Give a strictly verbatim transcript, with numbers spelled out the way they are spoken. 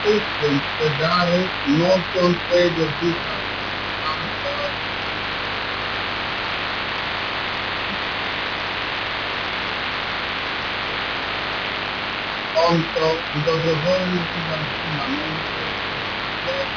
Christians pedare non credo vita unto because the Holy Spirit has been anointed. Lord,